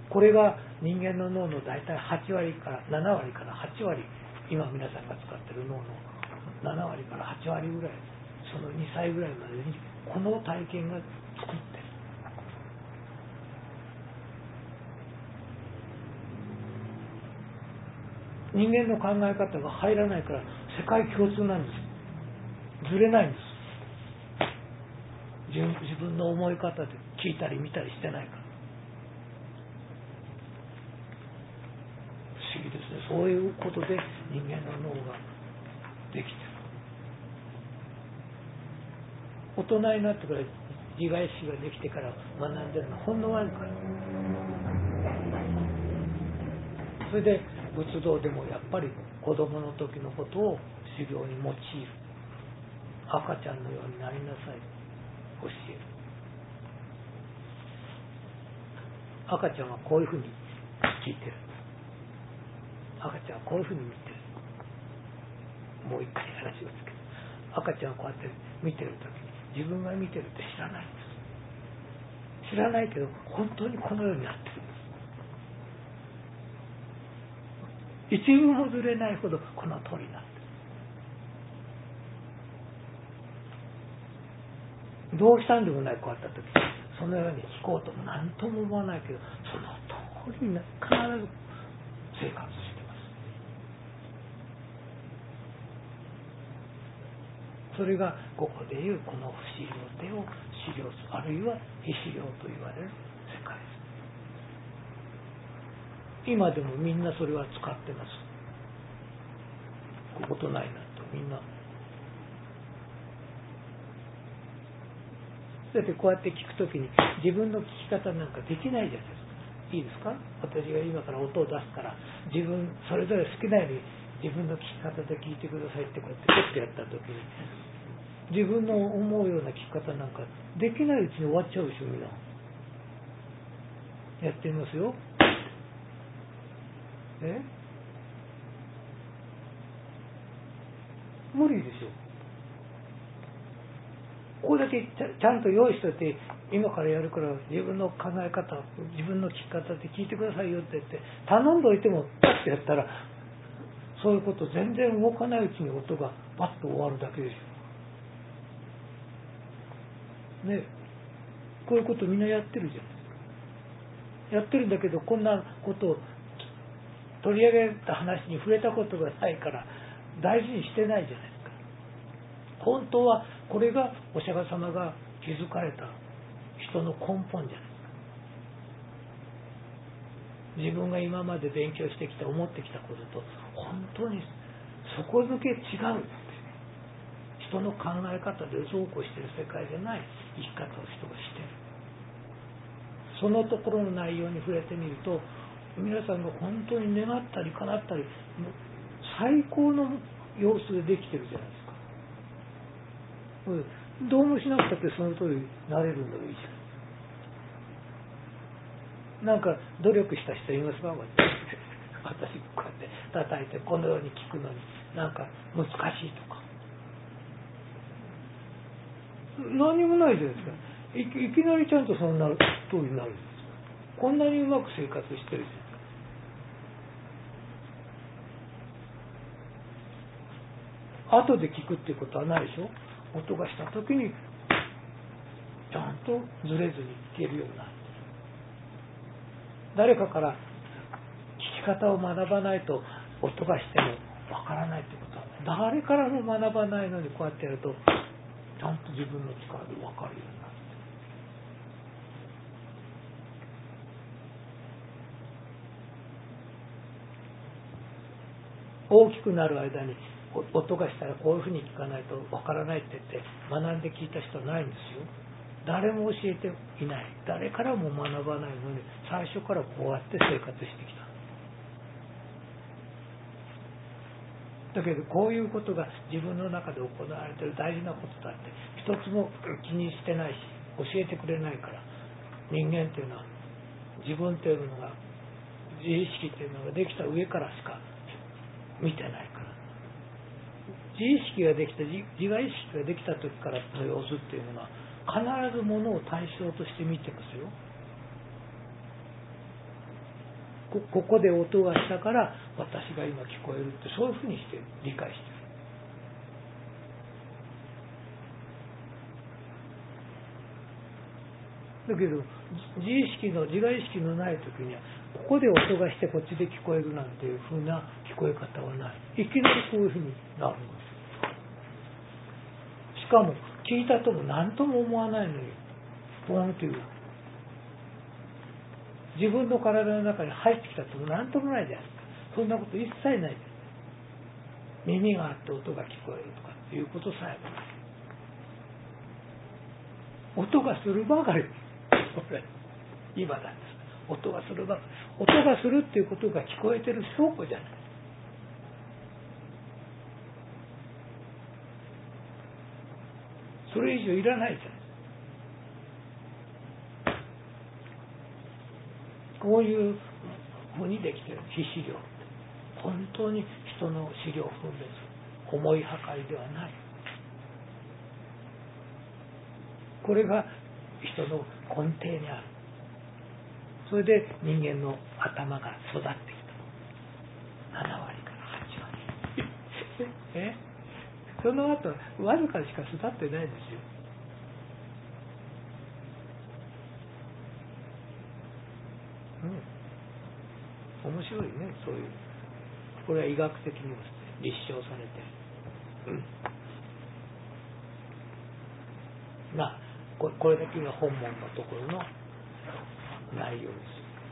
これが人間の脳の大体8割から7割から8割、今皆さんが使っている脳の7割から8割ぐらい、その2歳ぐらいまでにこの体験が作ってる。人間の考え方が入らないから世界共通なんです。ずれないんです。自分の思い方で聞いたり見たりしてないから。不思議ですね。そういうことで人間の脳ができてる。大人になってから自我意識ができてから学んでるのはほんのわずか。それで仏道でもやっぱり子供の時のことを修行に用いる。赤ちゃんのようになりなさい、教える。赤ちゃんはこういうふうに聞いてる。赤ちゃんはこういうふうに見てる。もう一回話をつける。赤ちゃんはこうやって見てる時に自分が見てるって知らないんです。知らないけど本当にこのようになってるんです。一分もずれないほどこの通りになってる。どうしたんでもないこうやった時、そのように聞こうとも何とも思わないけど、その通りに必ず生活してます。それがここでいうこの不思議の手を資料、あるいは非資料と言われる世界です。今でもみんなそれは使ってます。大人になるとみんな。だってこうやって聞くときに自分の聞き方なんかできないじゃないですか。いいですか？私が今から音を出すから自分それぞれ好きなように自分の聞き方で聞いてくださいってこうやってちょっとやったときに自分の思うような聞き方なんかできないうちに終わっちゃうでしょ。みんなやってみますよ。無理でしょ。これだけちゃんと用意しておいて今からやるから自分の考え方自分の聞き方で聞いてくださいよって言って頼んでおいてもパッとやったらそういうこと全然動かないうちに音がパッと終わるだけでしょね。こういうことみんなやってるじゃないですか。やってるんだけどこんなことを取り上げた話に触れたことがないから大事にしてないじゃないですか。本当はこれがお釈迦様が築かれた人の根本じゃないですか。自分が今まで勉強してきた思ってきたことと本当に底抜け違うんですね。人の考え方でそうこうしている世界じゃない生き方を人がしている。そのところの内容に触れてみると皆さんが本当に願ったり叶ったり最高の様子でできてるじゃないですか。どうもしなくたってその通りになれるんだろう。いいじゃん。なんか努力した人いますか？私こうやって叩いてこのように聞くのになんか難しいとか何もないじゃないですか。いきなりちゃんとそんな通りになるんです。こんなにうまく生活してるじゃないですか。後で聞くっていうことはないでしょ。音がした時にちゃんとずれずに聞けるようになって、誰かから聞き方を学ばないと音がしてもわからないってことは誰からも学ばないのにこうやってやるとちゃんと自分の力でわかるようになる。大きくなる間に音がしたらこういうふうに聞かないとわからないって言って学んで聞いた人はないんですよ。誰も教えていない。誰からも学ばないのに最初からこうやって生活してきた。だけどこういうことが自分の中で行われている大事なことだって一つも気にしてないし教えてくれないから、人間というのは自分というのが自意識というのができた上からしか見てないから、自意識ができた自我意識ができた時からの様子っていうのは必ず物を対象として見てますよ。 ここで音がしたから私が今聞こえるって、そういうふうにして理解してる。だけど自我意識のない時には、ここで音がしてこっちで聞こえるなんていうふうな聞こえ方はない。いきなりこういうふうになるんです。しかも聞いたとも何とも思わないのにポンという、自分の体の中に入ってきたとも何ともないじゃないですか。そんなこと一切ないです。耳があって音が聞こえるとかっていうことさえもない。音がするばかり今なんです。音がするばかり。音がするっていうことが聞こえてる証拠じゃない。それ以上いらないじゃない。こういうふうにできている非資料、本当に人の資料分別、思い破壊ではない。これが人の根底にある。それで人間の頭が育ってきた。7割から8割その後わずかしか育ってないですよ。面白いね、そういう。これは医学的にも立証されて、まあこれだけが本文のところの内容です。